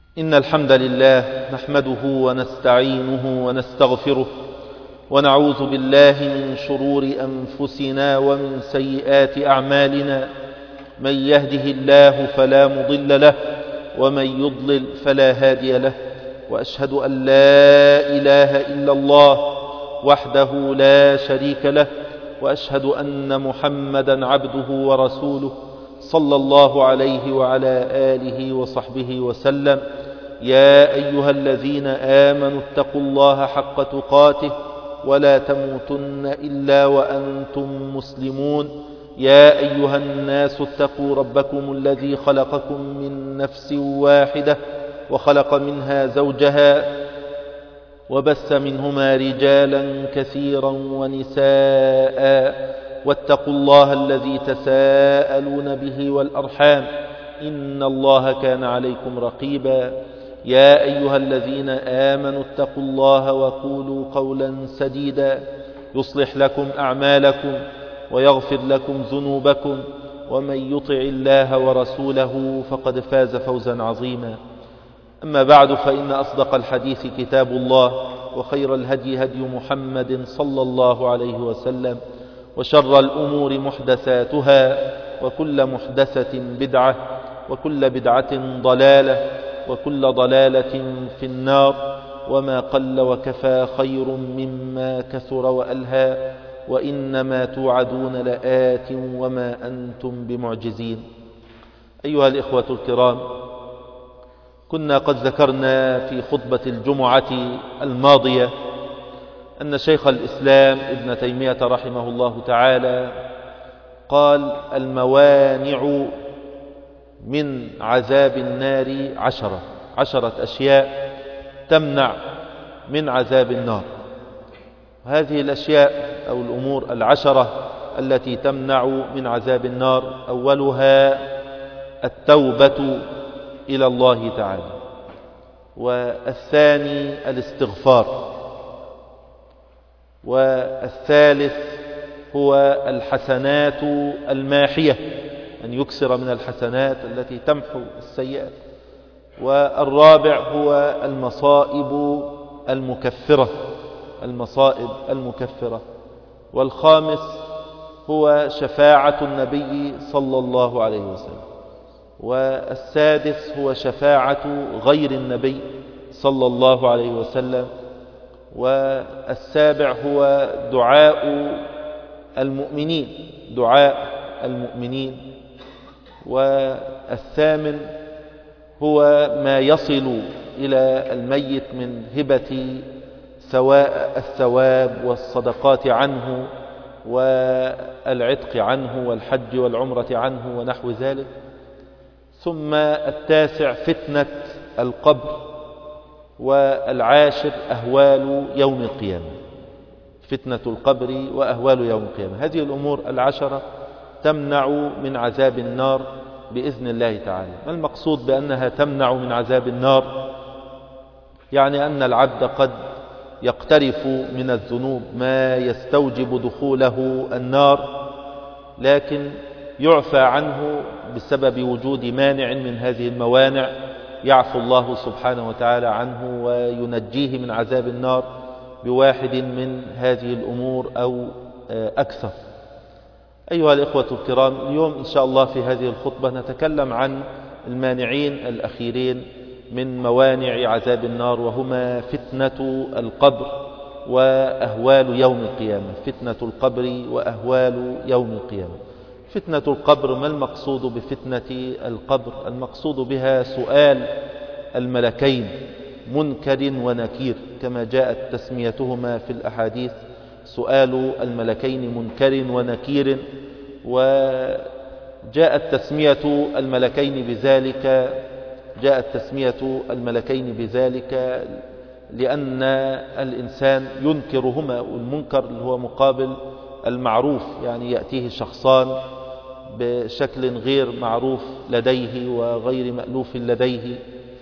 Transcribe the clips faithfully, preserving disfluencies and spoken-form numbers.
إن الحمد لله نحمده ونستعينه ونستغفره ونعوذ بالله من شرور أنفسنا ومن سيئات أعمالنا. من يهده الله فلا مضل له ومن يضلل فلا هادي له، وأشهد أن لا إله إلا الله وحده لا شريك له، وأشهد أن محمدا عبده ورسوله صلى الله عليه وعلى آله وصحبه وسلم. يا أيها الذين آمنوا اتقوا الله حق تقاته ولا تموتن إلا وأنتم مسلمون. يا أيها الناس اتقوا ربكم الذي خلقكم من نفس واحدة وخلق منها زوجها وبث منهما رجالا كثيرا ونساء، واتقوا الله الذي تساءلون به والأرحام إن الله كان عليكم رقيبا. يا أيها الذين آمنوا اتقوا الله وقولوا قولا سديدا يصلح لكم أعمالكم ويغفر لكم ذنوبكم، ومن يطع الله ورسوله فقد فاز فوزا عظيما. أما بعد، فإن أصدق الحديث كتاب الله، وخير الهدي هدي محمد صلى الله عليه وسلم، وشر الأمور محدثاتها، وكل محدثة بدعة، وكل بدعة ضلالة، وكل ضلالة في النار. وما قل وكفى خير مما كثر وألهى، وإنما توعدون لآت وما أنتم بمعجزين. أيها الإخوة الكرام، كنا قد ذكرنا في خطبة الجمعة الماضية أن شيخ الإسلام ابن تيمية رحمه الله تعالى قال: الموانع من عذاب النار عشرة عشرة أشياء تمنع من عذاب النار. هذه الأشياء أو الأمور العشرة التي تمنع من عذاب النار: أولها التوبة إلى الله تعالى، والثاني الاستغفار، والثالث هو الحسنات الماحية، أن يكسر من الحسنات التي تمحو السيئات، والرابع هو المصائب المكفرة المصائب المكفرة والخامس هو شفاعة النبي صلى الله عليه وسلم، والسادس هو شفاعة غير النبي صلى الله عليه وسلم، والسابع هو دعاء المؤمنين دعاء المؤمنين والثامن هو ما يصل إلى الميت من هبة سواء الثواب والصدقات عنه والعتق عنه والحج والعمرة عنه ونحو ذلك. ثم التاسع فتنة القبر، والعاشر أهوال يوم القيامة فتنة القبر وأهوال يوم القيامة. هذه الأمور العشرة تمنع من عذاب النار بإذن الله تعالى. ما المقصود بأنها تمنع من عذاب النار؟ يعني أن العبد قد يقترف من الذنوب ما يستوجب دخوله النار، لكن يعفى عنه بسبب وجود مانع من هذه الموانع، يعفو الله سبحانه وتعالى عنه وينجيه من عذاب النار بواحد من هذه الأمور أو أكثر. أيها الإخوة الكرام، اليوم إن شاء الله في هذه الخطبة نتكلم عن المانعين الأخيرين من موانع عذاب النار، وهما فتنة القبر وأهوال يوم القيامة فتنة القبر وأهوال يوم القيامة. فتنة القبر، ما المقصود بفتنة القبر؟ المقصود بها سؤال الملكين منكر ونكير، كما جاءت تسميتهما في الأحاديث: سؤال الملكين منكر ونكير. وجاءت تسمية الملكين بذلك جاءت تسمية الملكين بذلك لأن الإنسان ينكرهما، والمنكر اللي هو مقابل المعروف، يعني يأتيه شخصان بشكل غير معروف لديه وغير مألوف لديه،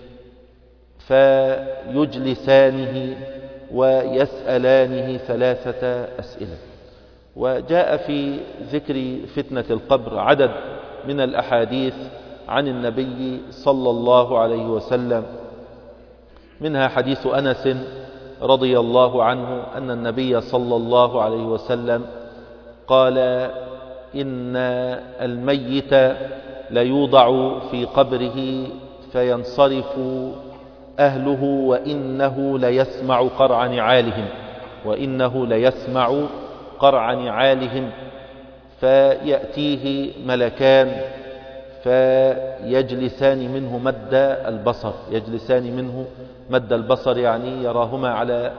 فيجلسانه ويسألانه ثلاثة أسئلة. وجاء في ذكر فتنة القبر عدد من الأحاديث عن النبي صلى الله عليه وسلم، منها حديث أنس رضي الله عنه أن النبي صلى الله عليه وسلم قال إن الميت ليوضع في قبره فينصرف أهله وإنه ليسمع قرع نعالهم وإنه ليسمع قرع نعالهم فيأتيه ملكان فيجلسان منه مد البصر يجلسان منه مد البصر يعني يراهما على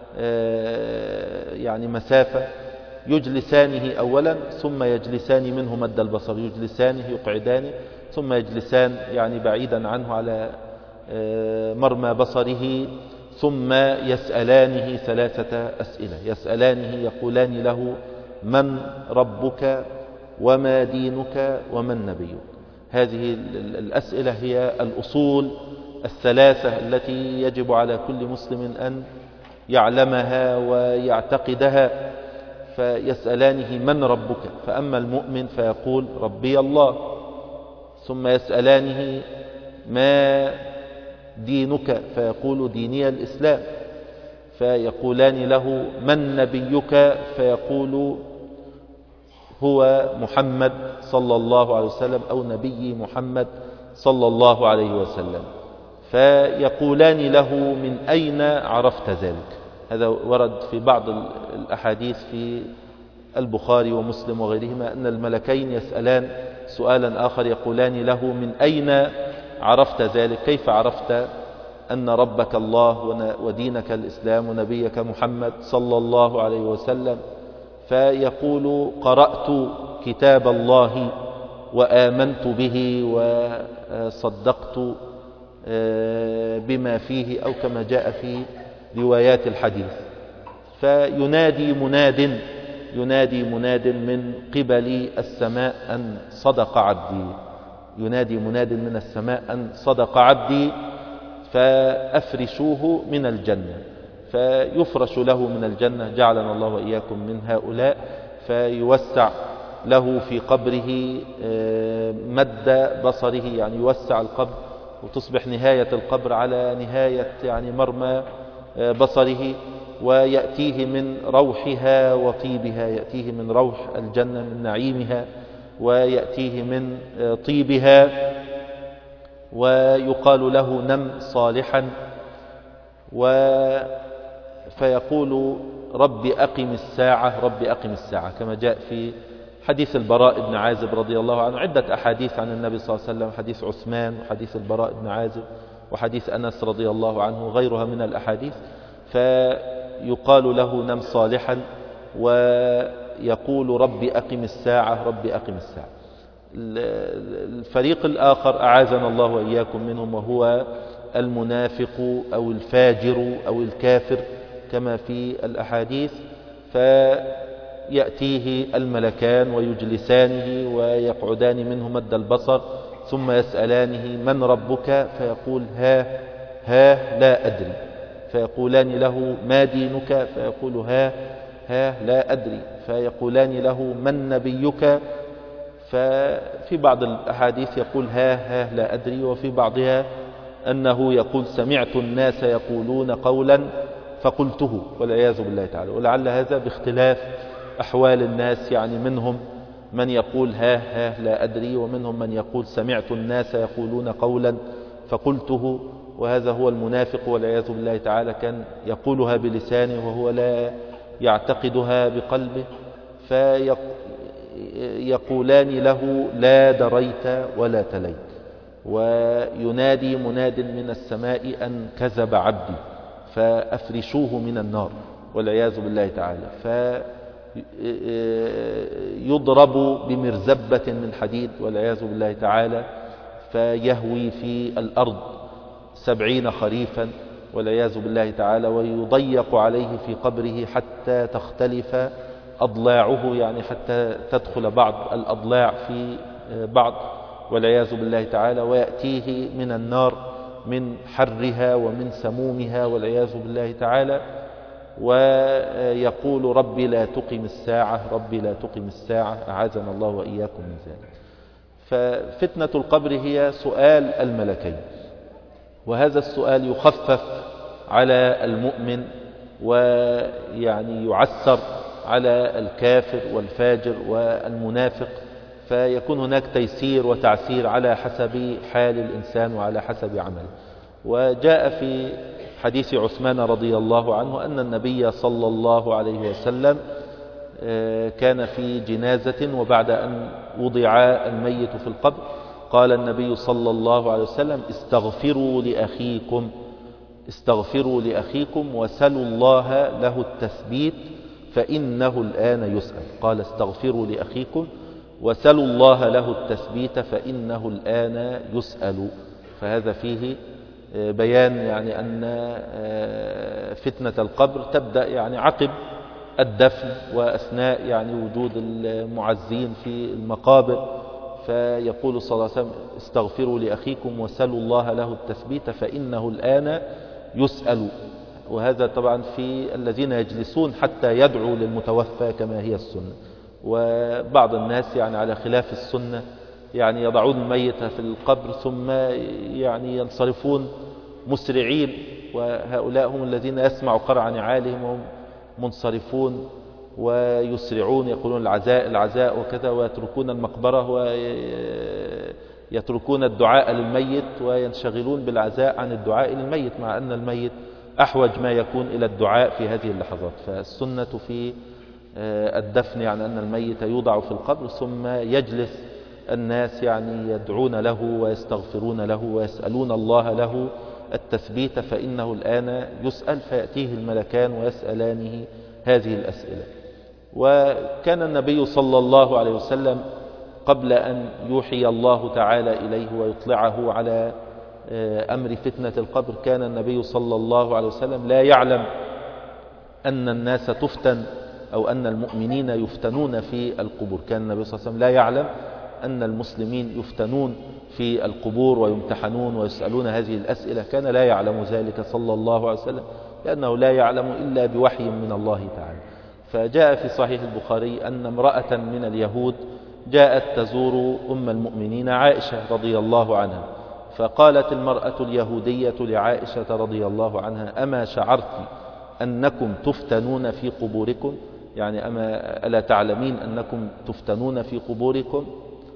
يعني مسافة يجلسانه أولا ثم يجلسان منه مد البصر يجلسانه يقعدانه ثم يجلسان يعني بعيدا عنه على مرمى بصره ثم يسألانه ثلاثة أسئلة يسألانه يقولان له من ربك وما دينك ومن نبيك. هذه الأسئلة هي الأصول الثلاثة التي يجب على كل مسلم أن يعلمها ويعتقدها. فيسألانه من ربك، فأما المؤمن فيقول ربي الله. ثم يسألانه ما دينك، فيقول ديني الإسلام. فيقولان له من نبيك، فيقول هو محمد صلى الله عليه وسلم أو نبي محمد صلى الله عليه وسلم. فيقولان له من أين عرفت ذلك؟ هذا ورد في بعض الأحاديث في البخاري ومسلم وغيرهما أن الملكين يسألان سؤالا آخر يقولان له من أين عرفت ذلك؟ كيف عرفت أن ربك الله ودينك الإسلام ونبيك محمد صلى الله عليه وسلم؟ فيقول قرأت كتاب الله وآمنت به وصدقت بما فيه، أو كما جاء في روايات الحديث. فينادي مناد ينادي مناد من قبل السماء أن صدق عبدي ينادي مناد من السماء أن صدق عبدي فأفرشوه من الجنة. فيفرش له من الجنة، جعلنا الله وإياكم من هؤلاء. فيوسع له في قبره مد بصره، يعني يوسع القبر وتصبح نهاية القبر على نهاية يعني مرمى بصره. ويأتيه من روحها وطيبها، يأتيه من روح الجنة من نعيمها، ويأتيه من طيبها. ويقال له نم صالحا، فيقول رب أقم الساعة رب أقم الساعة، كما جاء في حديث البراء بن عازب رضي الله عنه. عدة أحاديث عن النبي صلى الله عليه وسلم، حديث عثمان وحديث البراء بن عازب وحديث أنس رضي الله عنه وغيرها من الأحاديث. فيقال له نم صالحا ويقول رب أقم الساعة رب أقم الساعة. الفريق الآخر أعاذنا الله وإياكم منهم، وهو المنافق أو الفاجر أو الكافر كما في الأحاديث. فيأتيه الملكان ويجلسانه ويقعدان منه مد البصر، ثم يسألانه من ربك؟ فيقول ها ها لا أدري. فيقولان له ما دينك؟ فيقول ها ها لا أدري. فيقولان له من نبيك؟ ففي بعض الأحاديث يقول ها ها لا أدري، وفي بعضها أنه يقول سمعت الناس يقولون قولا فقلته، والعياذ بالله تعالى. ولعل هذا باختلاف أحوال الناس، يعني منهم من يقول ها ها لا أدري، ومنهم من يقول سمعت الناس يقولون قولا فقلته. وهذا هو المنافق والعياذ بالله تعالى، كان يقولها بلسانه وهو لا يعتقدها بقلبه. فيقولان له لا دريت ولا تليت. وينادي مناد من السماء أن كذب عبدي فأفرشوه من النار، والعياذ بالله تعالى. فيضرب بمرزبة من حديد، والعياذ بالله تعالى، فيهوي في الأرض سبعين خريفا، والعياذ بالله تعالى. ويضيق عليه في قبره حتى تختلف أضلاعه، يعني حتى تدخل بعض الأضلاع في بعض، والعياذ بالله تعالى. ويأتيه من النار من حرها ومن سمومها، والعياذ بالله تعالى. ويقول ربي لا تقم الساعة ربي لا تقم الساعة، أعاذنا الله وإياكم من ذلك. ففتنة القبر هي سؤال الملكين، وهذا السؤال يخفف على المؤمن ويعني يعسر على الكافر والفاجر والمنافق، فيكون هناك تيسير وتعسير على حسب حال الإنسان وعلى حسب عمله. وجاء في حديث عثمان رضي الله عنه أن النبي صلى الله عليه وسلم كان في جنازة، وبعد أن وضع الميت في القبر قال النبي صلى الله عليه وسلم: استغفروا لأخيكم استغفروا لأخيكم وسلوا الله له التثبيت فإنه الآن يسأل. قال: استغفروا لأخيكم وسلوا الله له التثبيت فإنه الآن يسأل. فهذا فيه بيان يعني أن فتنة القبر تبدأ يعني عقب الدفن وأثناء يعني وجود المعزين في المقابر. فيقول صلى الله عليه وسلم: استغفروا لأخيكم وسلوا الله له التثبيت فإنه الآن يسأل. وهذا طبعا في الذين يجلسون حتى يدعوا للمتوفى كما هي السنة. وبعض الناس يعني على خلاف السنة يعني يضعون الميت في القبر ثم يعني ينصرفون مسرعين، وهؤلاء هم الذين يسمع قرع نعالهم وهم منصرفون ويسرعون يقولون العزاء العزاء وكذا، ويتركون المقبرة ويتركون الدعاء للميت وينشغلون بالعزاء عن الدعاء للميت، مع أن الميت أحوج ما يكون إلى الدعاء في هذه اللحظات. فالسنة في الدفن يعني أن الميت يوضع في القبر ثم يجلس الناس يعني يدعون له ويستغفرون له ويسألون الله له التثبيت فإنه الآن يسأل، فيأتيه الملكان ويسألانه هذه الأسئلة. وكان النبي صلى الله عليه وسلم قبل أن يوحي الله تعالى إليه ويطلعه على أمر فتنة القبر كان النبي صلى الله عليه وسلم لا يعلم أن الناس تفتن أو أن المؤمنين يفتنون في القبور. كان النبي صلى الله عليه وسلم لا يعلم أن المسلمين يفتنون في القبور ويمتحنون ويسألون هذه الأسئلة، كان لا يعلم ذلك صلى الله عليه وسلم، لأنه لا يعلم إلا بوحي من الله تعالى. فجاء في صحيح البخاري أن امرأة من اليهود جاءت تزور أم المؤمنين عائشة رضي الله عنها، فقالت المرأة اليهودية لعائشة رضي الله عنها: أما شعرت أنكم تفتنون في قبوركم؟ يعني أما ألا تعلمين أنكم تفتنون في قبوركم؟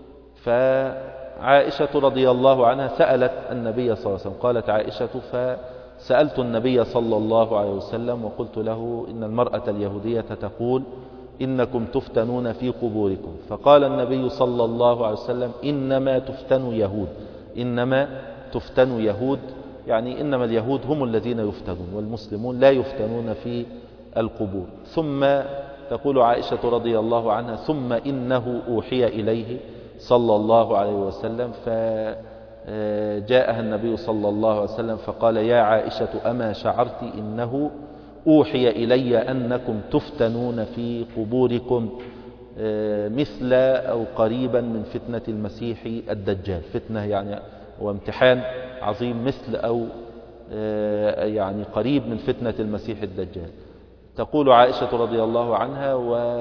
فعائشة رضي الله عنها سألت النبي صلى الله عليه وسلم. قالت عائشة: فسألت النبي صلى الله عليه وسلم وقلت له إن المرأة اليهودية تقول إنكم تفتنون في قبوركم. فقال النبي صلى الله عليه وسلم: إنما تفتن يهود إنما تفتن يهود يعني إنما اليهود هم الذين يفتنون والمسلمون لا يفتنون في القبور. ثم تقول عائشة رضي الله عنها: ثم إنه أوحي إليه صلى الله عليه وسلم، فجاءها النبي صلى الله عليه وسلم فقال: يا عائشة أما شعرت إنه أوحي إلي أنكم تفتنون في قبوركم مثل أو قريبا من فتنة المسيح الدجال. فتنة يعني وامتحان عظيم مثل أو يعني قريب من فتنة المسيح الدجال. تقول عائشة رضي الله عنها: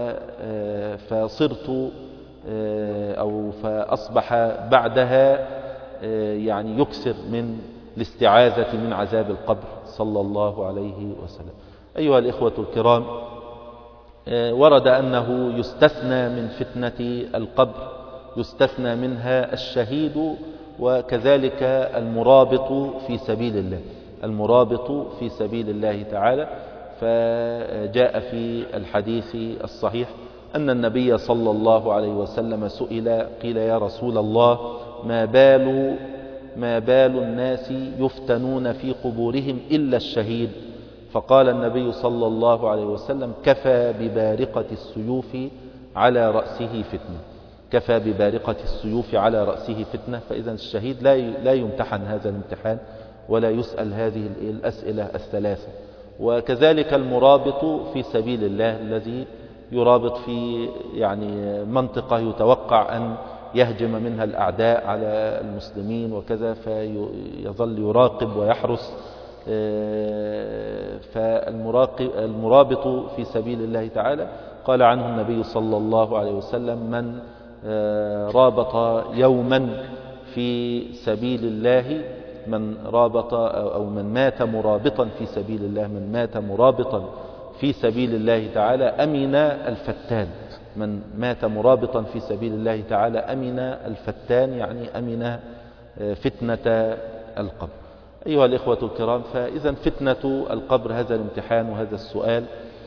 فصرت أو فأصبح بعدها يعني يكثر من الاستعاذة من عذاب القبر صلى الله عليه وسلم. أيها الإخوة الكرام، ورد أنه يستثنى من فتنة القبر يستثنى منها الشهيد وكذلك المرابط في سبيل الله المرابط في سبيل الله تعالى. فجاء في الحديث الصحيح أن النبي صلى الله عليه وسلم سئل قيل: يا رسول الله، ما بال ما بال الناس يفتنون في قبورهم إلا الشهيد؟ فقال النبي صلى الله عليه وسلم: كفى ببارقة السيوف على رأسه فتنة كفى ببارقة السيوف على رأسه فتنة. فإذا الشهيد لا لا يمتحن هذا الامتحان ولا يسأل هذه الأسئلة الثلاثة. وكذلك المرابط في سبيل الله الذي يرابط في يعني منطقة يتوقع أن يهجم منها الأعداء على المسلمين وكذا، فيظل يراقب ويحرس. فالمرابط في سبيل الله تعالى قال عنه النبي صلى الله عليه وسلم: من رابط يوما في سبيل الله من رابط أو من مات مرابطا في سبيل الله، من مات مرابطا في سبيل الله تعالى أمن الفتان. من مات مرابطا في سبيل الله تعالى أمن الفتان، يعني أمن فتنة القبر. أيها الإخوة الكرام، فإذا فتنة القبر هذا الامتحان وهذا السؤال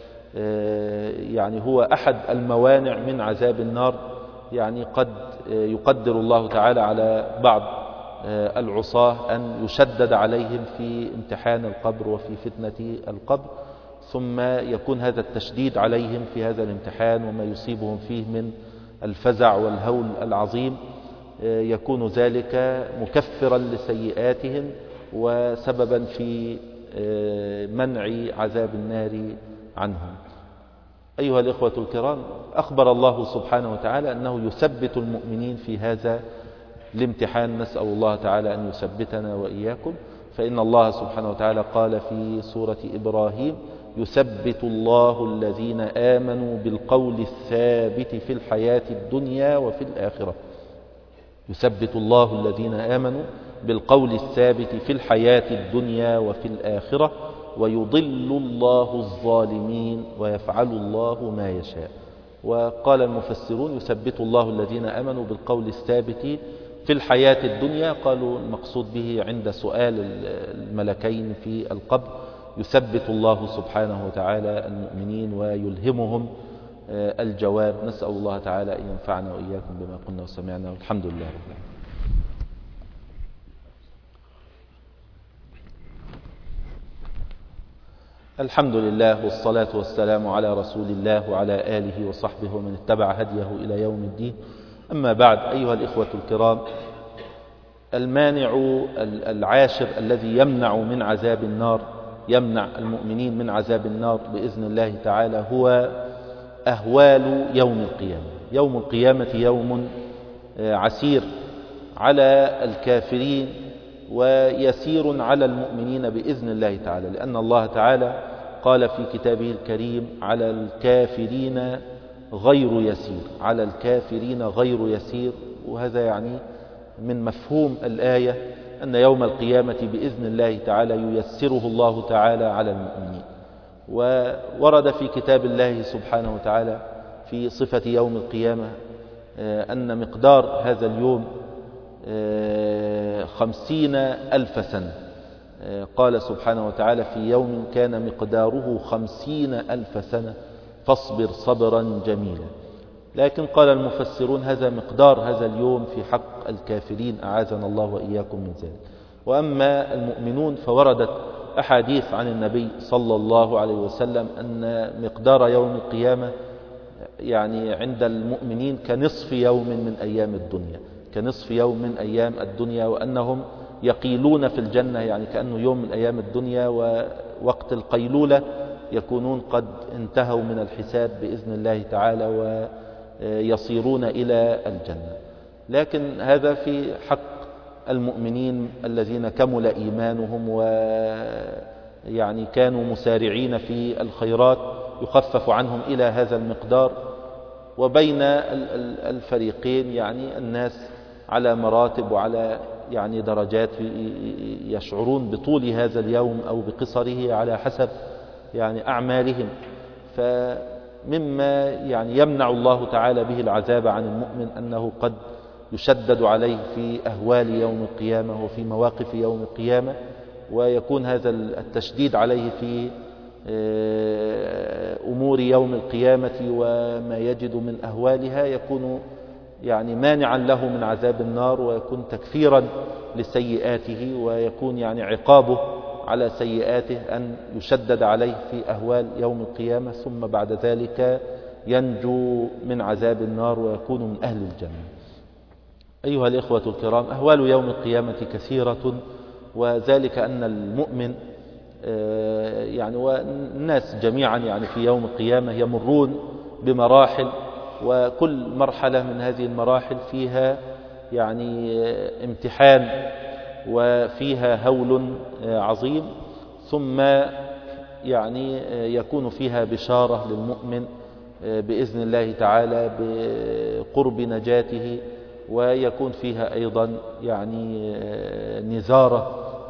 يعني هو أحد الموانع من عذاب النار. يعني قد يقدر الله تعالى على بعض العصاة أن يشدد عليهم في امتحان القبر وفي فتنة القبر، ثم يكون هذا التشديد عليهم في هذا الامتحان وما يصيبهم فيه من الفزع والهول العظيم يكون ذلك مكفرا لسيئاتهم وسببا في منع عذاب النار عنهم. أيها الإخوة الكرام، أخبر الله سبحانه وتعالى أنه يثبت المؤمنين في هذا الامتحان. نسأل الله تعالى أن يثبتنا وإياكم. فإن الله سبحانه وتعالى قال في سورة إبراهيم: يثبت الله الذين آمنوا بالقول الثابت في الحياة الدنيا وفي الآخرة. يثبت الله الذين آمنوا بالقول الثابت في الحياة الدنيا وفي الآخرة ويضل الله الظالمين ويفعل الله ما يشاء. وقال المفسرون: يثبت الله الذين آمنوا بالقول الثابت في الحياة الدنيا، قالوا المقصود به عند سؤال الملكين في القبر يثبت الله سبحانه وتعالى المؤمنين ويلهمهم الجواب. نسأل الله تعالى أن ينفعنا وإياكم بما قلنا وسمعنا، والحمد لله رب العالمين. الحمد لله والصلاة والسلام على رسول الله وعلى آله وصحبه ومن اتبع هديه إلى يوم الدين. أما بعد، أيها الإخوة الكرام، المانع العاشر الذي يمنع من عذاب النار، يمنع المؤمنين من عذاب النار بإذن الله تعالى، هو أهوال يوم القيامة. يوم القيامة يوم عسير على الكافرين ويسير على المؤمنين بإذن الله تعالى، لأن الله تعالى قال في كتابه الكريم: على الكافرين غير يسير. على الكافرين غير يسير. وهذا يعني من مفهوم الآية أن يوم القيامة بإذن الله تعالى ييسره الله تعالى على المؤمنين. وورد في كتاب الله سبحانه وتعالى في صفة يوم القيامة أن مقدار هذا اليوم خمسين ألف سنة. قال سبحانه وتعالى: في يوم كان مقداره خمسين ألف سنة فاصبر صبرا جميلا. لكن قال المفسرون: هذا مقدار هذا اليوم في حق الكافرين، أعاذنا الله وإياكم من ذلك. وأما المؤمنون فوردت أحاديث عن النبي صلى الله عليه وسلم أن مقدار يوم القيامة يعني عند المؤمنين كنصف يوم من أيام الدنيا، كنصف يوم من أيام الدنيا، وأنهم يقيلون في الجنة، يعني كأنه يوم من أيام الدنيا، ووقت القيلولة يكونون قد انتهوا من الحساب بإذن الله تعالى ويصيرون إلى الجنة. لكن هذا في حق المؤمنين الذين كمل إيمانهم ويعني كانوا مسارعين في الخيرات، يخفف عنهم إلى هذا المقدار. وبين الفريقين يعني الناس على مراتب وعلى يعني درجات يشعرون بطول هذا اليوم أو بقصره على حسب يعني أعمالهم. فمما يعني يمنع الله تعالى به العذاب عن المؤمن أنه قد يشدد عليه في أهوال يوم القيامة وفي مواقف يوم القيامة، ويكون هذا التشديد عليه في أمور يوم القيامة وما يجد من أهوالها يكون يعني مانعا له من عذاب النار، ويكون تكفيرا لسيئاته، ويكون يعني عقابه على سيئاته أن يشدد عليه في أهوال يوم القيامة، ثم بعد ذلك ينجو من عذاب النار ويكون من أهل الجنة. أيها الإخوة الكرام، أهوال يوم القيامة كثيرة، وذلك أن المؤمن يعني والناس جميعا يعني في يوم القيامة يمرون بمراحل، وكل مرحلة من هذه المراحل فيها يعني امتحان وفيها هول عظيم، ثم يعني يكون فيها بشارة للمؤمن بإذن الله تعالى بقرب نجاته، ويكون فيها أيضا يعني نذارة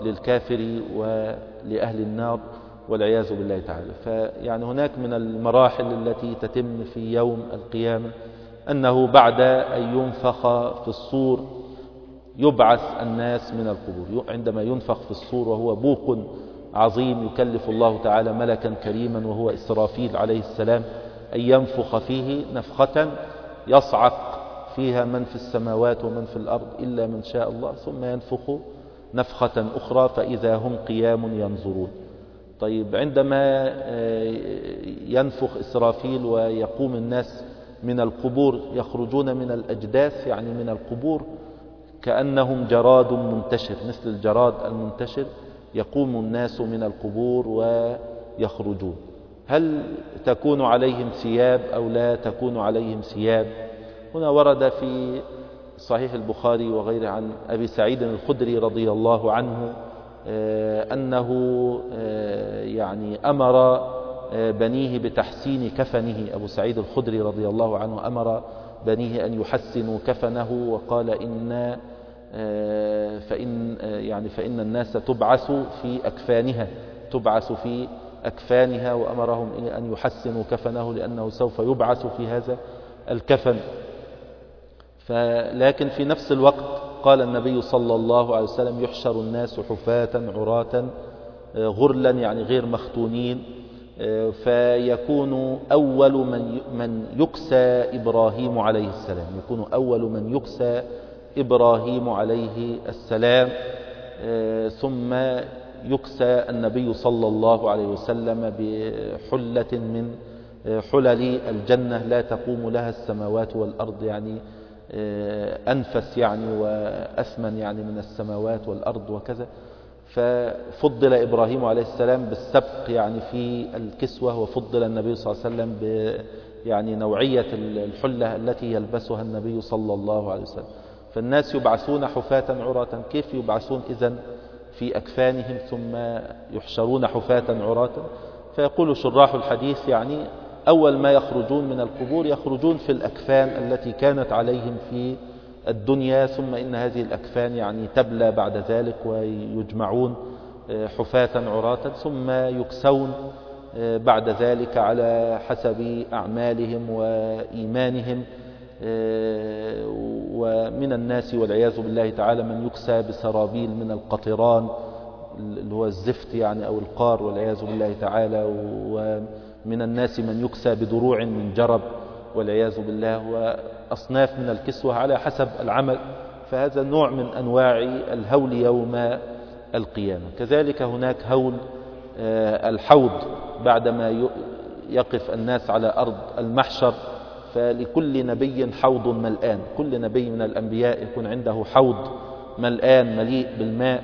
للكافر ولأهل النار والعياذ بالله تعالى. فيعني هناك من المراحل التي تتم في يوم القيامة أنه بعد أن ينفخ في الصور يبعث الناس من القبور. عندما ينفخ في الصور وهو بوق عظيم يكلف الله تعالى ملكا كريما وهو إسرافيل عليه السلام أن ينفخ فيه نفخة يصعق فيها من في السماوات ومن في الأرض إلا من شاء الله، ثم ينفخ نفخة أخرى فإذا هم قيام ينظرون. طيب عندما ينفخ إسرافيل ويقوم الناس من القبور يخرجون من الأجداث يعني من القبور كأنهم جراد منتشر، مثل الجراد المنتشر يقوم الناس من القبور ويخرجون. هل تكون عليهم ثياب أو لا تكون عليهم ثياب؟ هنا ورد في صحيح البخاري وغيره عن أبي سعيد الخدري رضي الله عنه أنه يعني أمر بنيه بتحسين كفنه. أبو سعيد الخدري رضي الله عنه أمر بنيه أن يحسنوا كفنه وقال إن فإن يعني فإن الناس تبعث في أكفانها تبعث في أكفانها وأمرهم أن يحسنوا كفنه لأنه سوف يبعث في هذا الكفن. لكن في نفس الوقت قال النبي صلى الله عليه وسلم يحشر الناس حفاة عراة غرلا يعني غير مختونين، فيكون أول من من يكسى إبراهيم عليه السلام يكون أول من يكسى إبراهيم عليه السلام، ثم يكسى النبي صلى الله عليه وسلم بحلة من حلل الجنة لا تقوم لها السماوات والأرض، يعني أنفس يعني وأثمن يعني من السماوات والأرض وكذا. ففضل إبراهيم عليه السلام بالسبق يعني في الكسوة، وفضل النبي صلى الله عليه وسلم ب يعني نوعية الحلة التي يلبسها النبي صلى الله عليه وسلم. فالناس يبعثون حفاة عراة. كيف يبعثون إذن في أكفانهم ثم يحشرون حفاة عراة؟ فيقول شراح الحديث يعني أول ما يخرجون من القبور يخرجون في الأكفان التي كانت عليهم في الدنيا، ثم إن هذه الأكفان يعني تبلى بعد ذلك ويجمعون حفاة عراة، ثم يكسون بعد ذلك على حسب أعمالهم وإيمانهم. ومن الناس والعياذ بالله تعالى من يكسى بسرابيل من القطران اللي هو الزفت يعني أو القار والعياذ بالله تعالى، ومن الناس من يكسى بدروع من جرب والعياذ بالله، وأصناف من الكسوة على حسب العمل. فهذا نوع من أنواع الهول يوم القيامة. كذلك هناك هول الحوض بعدما يقف الناس على أرض المحشر، فلكل نبي حوض ملآن. كل نبي من الأنبياء يكون عنده حوض ملآن مليء بالماء،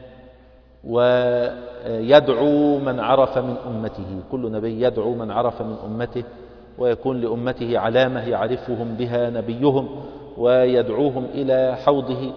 ويدعو من عرف من أمته. كل نبي يدعو من عرف من أمته، ويكون لأمته علامة يعرفهم بها نبيهم ويدعوهم إلى حوضه.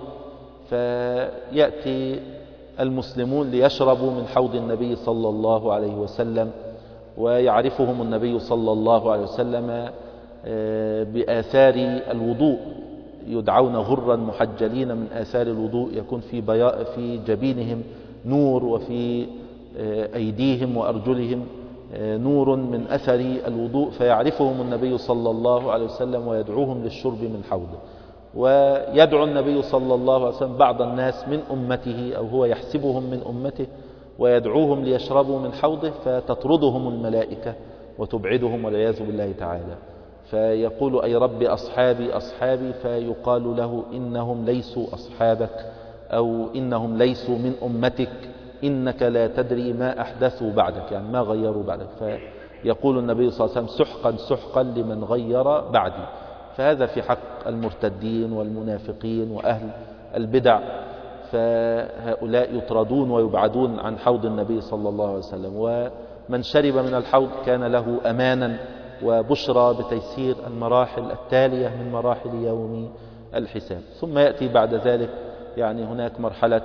فيأتي المسلمون ليشربوا من حوض النبي صلى الله عليه وسلم، ويعرفهم النبي صلى الله عليه وسلم بآثار الوضوء. يدعون غرا محجلين من آثار الوضوء، يكون في بياء في جبينهم نور، وفي أيديهم وأرجلهم نور من أثر الوضوء، فيعرفهم النبي صلى الله عليه وسلم ويدعوهم للشرب من حوضه. ويدعو النبي صلى الله عليه وسلم بعض الناس من أمته أو هو يحسبهم من أمته ويدعوهم ليشربوا من حوضه، فتطردهم الملائكة وتبعدهم والعياذ بالله تعالى. فيقول أي رب أصحابي أصحابي، فيقال له إنهم ليسوا أصحابك أو إنهم ليسوا من أمتك، إنك لا تدري ما أحدثوا بعدك، يعني ما غيروا بعدك. فيقول النبي صلى الله عليه وسلم سحقا سحقا لمن غير بعدي. فهذا في حق المرتدين والمنافقين وأهل البدع، فهؤلاء يطردون ويبعدون عن حوض النبي صلى الله عليه وسلم. ومن شرب من الحوض كان له أمانا وبشرى بتيسير المراحل التالية من مراحل يوم الحساب. ثم يأتي بعد ذلك يعني هناك مرحلة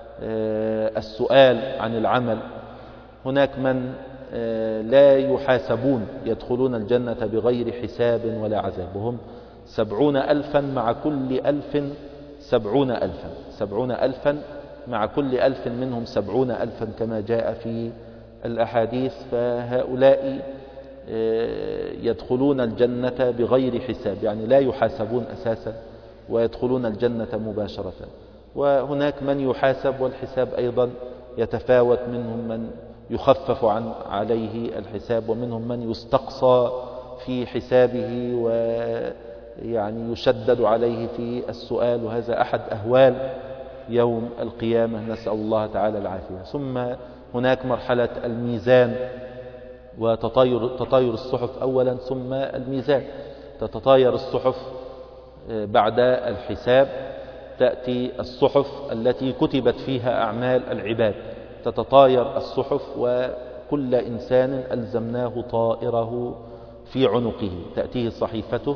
السؤال عن العمل. هناك من لا يحاسبون يدخلون الجنة بغير حساب ولا عذاب، وهم سبعون ألفا مع كل ألف سبعون ألفا سبعون ألفا مع كل ألف منهم سبعون ألفا كما جاء في الأحاديث، فهؤلاء يدخلون الجنة بغير حساب، يعني لا يحاسبون أساسا ويدخلون الجنة مباشرة. وهناك من يحاسب والحساب أيضا يتفاوت، منهم من يخفف عن عليه الحساب، ومنهم من يستقصى في حسابه ويعني يشدد عليه في السؤال، وهذا أحد أهوال يوم القيامة، نسأل الله تعالى العافية. ثم هناك مرحلة الميزان وتطاير تطاير الصحف أولا، ثم الميزان. تتطاير الصحف بعد الحساب، تأتي الصحف التي كتبت فيها أعمال العباد، تتطاير الصحف، وكل إنسان ألزمناه طائره في عنقه، تأتيه صحيفته،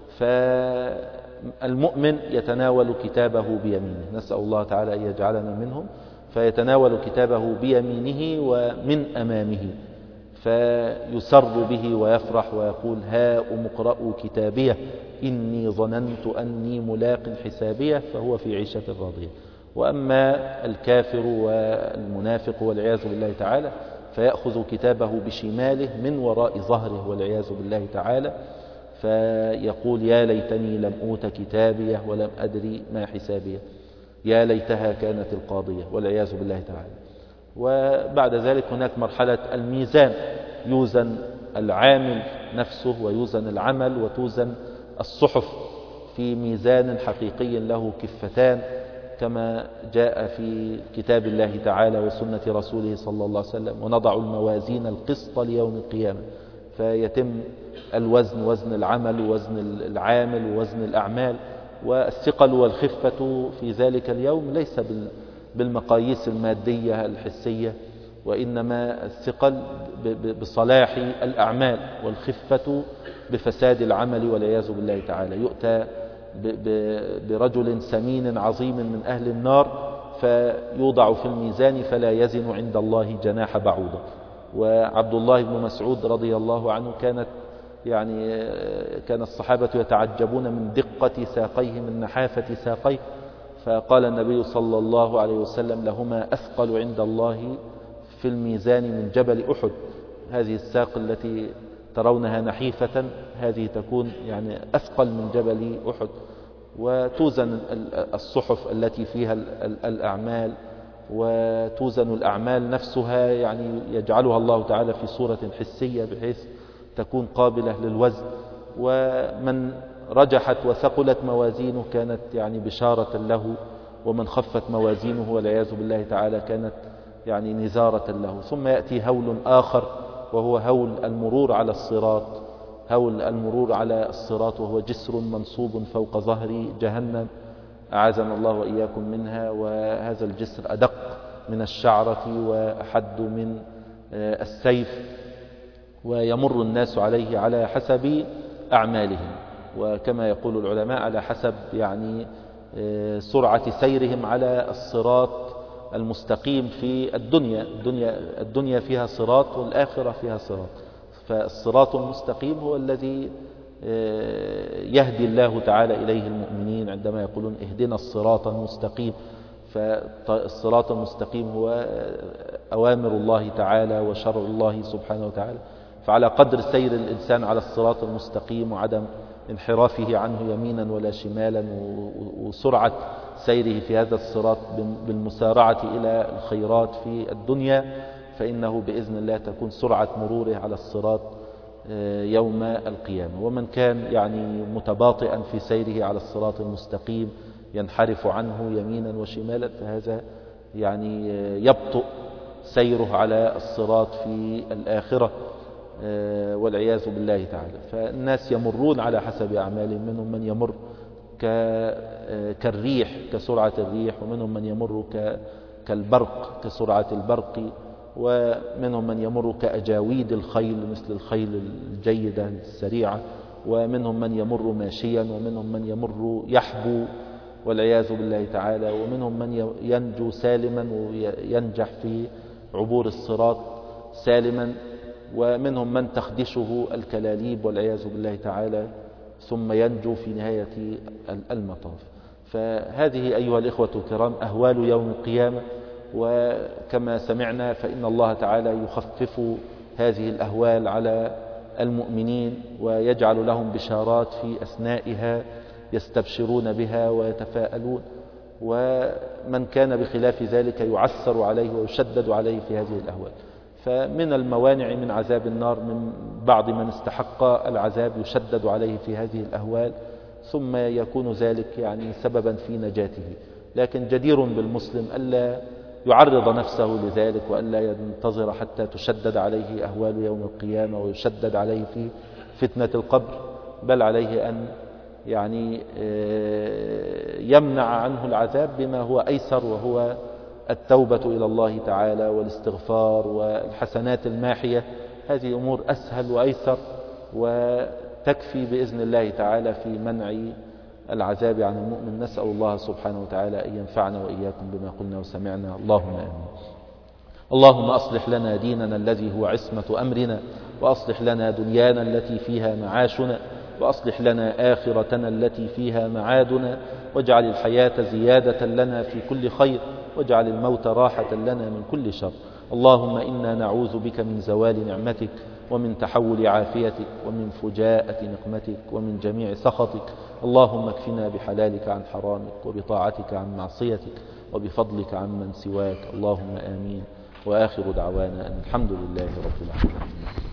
فالمؤمن يتناول كتابه بيمينه، نسأل الله تعالى أن يجعلنا منهم، فيتناول كتابه بيمينه ومن أمامه، فيسر به ويفرح ويقول هاؤم اقرءوا كتابيه إني ظننت أني ملاق حسابيه، فهو في عيشة راضية. وأما الكافر والمنافق والعياذ بالله تعالى فيأخذ كتابه بشماله من وراء ظهره والعياذ بالله تعالى، فيقول يا ليتني لم أوت كتابيه ولم أدري ما حسابيه، يا ليتها كانت القاضية والعياذ بالله تعالى. وبعد ذلك هناك مرحلة الميزان، يوزن العامل نفسه ويوزن العمل وتوزن الصحف في ميزان حقيقي له كفتان، كما جاء في كتاب الله تعالى وسنة رسوله صلى الله عليه وسلم، ونضع الموازين القسط ليوم القيامة، فيتم الوزن، وزن العمل ووزن العامل ووزن الأعمال. والثقل والخفة في ذلك اليوم ليس بالمقاييس المادية الحسية، وإنما الثقل بصلاح الأعمال، والخفة بفساد العمل والعياذ بالله تعالى. يؤتى برجل سمين عظيم من أهل النار فيوضع في الميزان فلا يزن عند الله جناح بعوضة. وعبد الله بن مسعود رضي الله عنه كانت يعني كان الصحابة يتعجبون من دقة ساقيه، من نحافة ساقيه، فقال النبي صلى الله عليه وسلم لهما أثقل عند الله في الميزان من جبل أحد. هذه الساق التي ترونها نحيفة هذه تكون يعني أثقل من جبل أحد. وتوزن الصحف التي فيها الأعمال، وتوزن الأعمال نفسها، يعني يجعلها الله تعالى في صورة حسية بحيث تكون قابلة للوزن. ومن رجحت وثقلت موازينه كانت يعني بشارة له، ومن خفت موازينه والعياذ بالله تعالى كانت يعني نزارة له. ثم يأتي هول آخر وهو هول المرور على الصراط، هول المرور على الصراط، وهو جسر منصوب فوق ظهر جهنم، أعاذنا الله وإياكم منها. وهذا الجسر أدق من الشعرة وأحد من السيف، ويمر الناس عليه على حسب أعمالهم، وكما يقول العلماء على حسب يعني سرعة سيرهم على الصراط المستقيم في الدنيا. الدنيا, الدنيا فيها صراط والآخرة فيها صراط، فالصراط المستقيم هو الذي يهدي الله تعالى إليه المؤمنين عندما يقولون اهدنا الصراط المستقيم. فالصراط المستقيم هو أوامر الله تعالى وشرع الله سبحانه وتعالى، فعلى قدر سير الإنسان على الصراط المستقيم وعدم انحرافه عنه يمينا ولا شمالا، وسرعة سيره في هذا الصراط بالمسارعة إلى الخيرات في الدنيا، فإنه بإذن الله تكون سرعة مروره على الصراط يوم القيامة. ومن كان يعني متباطئا في سيره على الصراط المستقيم ينحرف عنه يمينا وشمالا، فهذا يعني يبطئ سيره على الصراط في الآخرة والعياذ بالله تعالى. فالناس يمرون على حسب أعمالهم، منهم من يمر كالريح كسرعة الريح، ومنهم من يمر كالبرق كسرعة البرق، ومنهم من يمر كأجاويد الخيل مثل الخيل الجيدة السريعة، ومنهم من يمر ماشيا، ومنهم من يمر يحبو والعياذ بالله تعالى، ومنهم من ينجو سالما وينجح في عبور الصراط سالما، ومنهم من تخدشه الكلاليب والعياذ بالله تعالى ثم ينجو في نهاية المطاف. فهذه أيها الإخوة الكرام أهوال يوم القيامة، وكما سمعنا فإن الله تعالى يخفف هذه الأهوال على المؤمنين ويجعل لهم بشارات في أثنائها يستبشرون بها ويتفاءلون، ومن كان بخلاف ذلك يعسر عليه ويشدد عليه في هذه الأهوال. فمن الموانع من عذاب النار من بعض من استحق العذاب يشدد عليه في هذه الأهوال، ثم يكون ذلك يعني سببا في نجاته. لكن جدير بالمسلم ألا يعرض نفسه لذلك، وألا ينتظر حتى تشدد عليه أهوال يوم القيامة ويشدد عليه في فتنة القبر، بل عليه أن يعني يمنع عنه العذاب بما هو أيسر، وهو التوبة إلى الله تعالى والاستغفار والحسنات الماحية. هذه أمور أسهل وأيسر وتكفي بإذن الله تعالى في منع العذاب عن المؤمن. نسأل الله سبحانه وتعالى أن ينفعنا وإياكم بما قلنا وسمعنا. اللهم آمين. اللهم أصلح لنا ديننا الذي هو عصمة أمرنا، وأصلح لنا دنيانا التي فيها معاشنا، وأصلح لنا آخرتنا التي فيها معادنا، واجعل الحياة زيادة لنا في كل خير، واجعل الموت راحة لنا من كل شر. اللهم إنا نعوذ بك من زوال نعمتك، ومن تحول عافيتك، ومن فجاءة نقمتك، ومن جميع سخطك. اللهم اكفنا بحلالك عن حرامك، وبطاعتك عن معصيتك، وبفضلك عن من سواك. اللهم آمين. وآخر دعوانا أن الحمد لله رب العالمين.